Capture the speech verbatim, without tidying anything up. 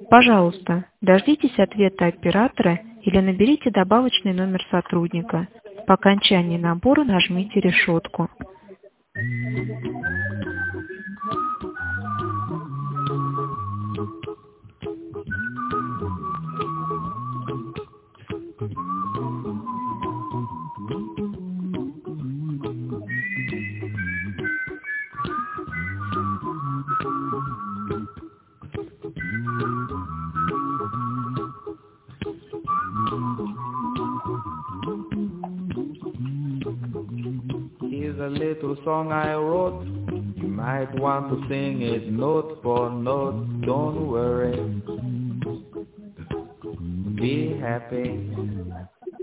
Пожалуйста, дождитесь ответа оператора или наберите добавочный номер сотрудника. По окончании набора нажмите решетку. Here's a little song I wrote. You might want to sing it note for note. Don't worry. Be happy.